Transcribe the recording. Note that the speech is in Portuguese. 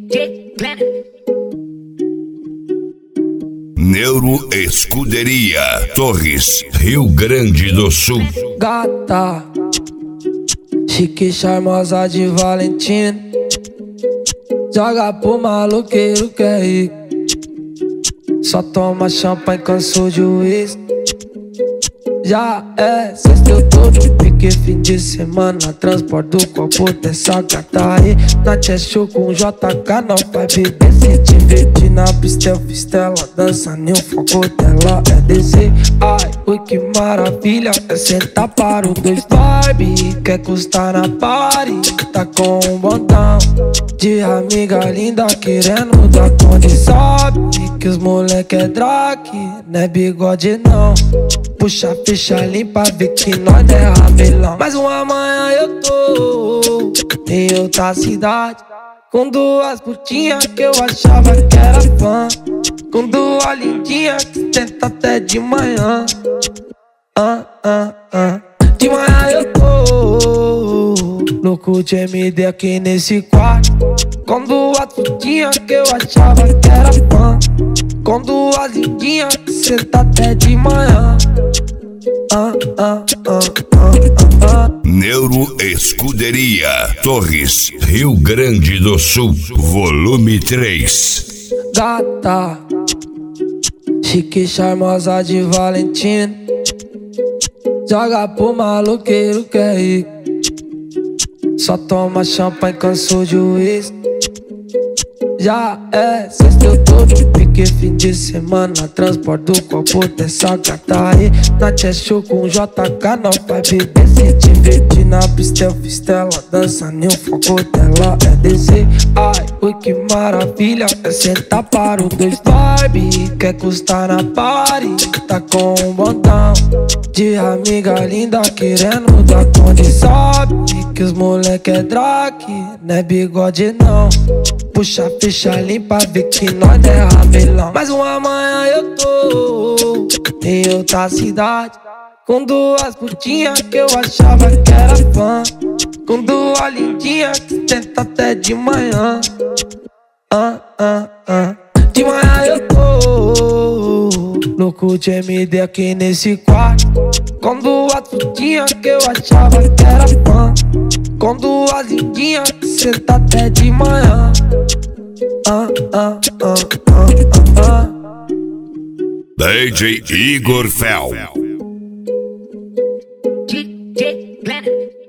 DJ Glenn. Neuro Escuderia, Torres, Rio Grande do Sul. Gata, chique, charmosa de Valentina, joga pro maloqueiro que é rico. Só toma champanhe, cansou de uísque. Já é sexta, eu tô no pique, fim de semana. Transporto o copo dessa gata aí. Na show com JK, não vai beber. Se divertir na pista, eu fiz tela. Dança nem o foco dela é descer. Ai, oi que maravilha, é sentar para o dois. Barbie, quer custar na party. Tá com um botão de amiga linda querendo dar conta. Sabe que os moleque é drag, não é bigode não. Puxa, fecha, limpa, vê que nós é ramelão. Mais uma manhã eu tô em outra cidade, com duas putinhas que eu achava que era fã, com duas lindinhas que tenta até de manhã. De manhã eu tô louco de MD aqui nesse quarto, com duas putinhas que eu achava que era fã, com duas lindinhas que senta até de manhã. Neuro Escuderia, Torres, Rio Grande do Sul, volume 3. Gata, chique, charmosa de Valentina, joga pro maloqueiro que é rico. Só toma champanhe, cansou de uísque. Já é sexta, eu tô no pique, fim de semana. Transporto o copo dessa gata aí. Na show com JK, não vai beber. Se divertir na pista, eu fiz tela. Dança nem o foco dela é descer. Ai, oi que maravilha, é sentar para o dois. Barbie, quer custar na party. Tá com um botão de amiga linda querendo dar conta. Sabe que os moleque é drag, não é bigode não. Puxa, fecha, limpa, vê que nós é ramelão. Mais uma manhã eu tô em outra cidade, com duas putinhas que eu achava que era fã, com duas lindinhas que tenta até de manhã. De manhã eu tô louco de MD aqui nesse quarto, com duas putinhas que eu achava que era fã, com duas lindinhas que senta até de manhã. DJ Igor Fel. DJ Glenn.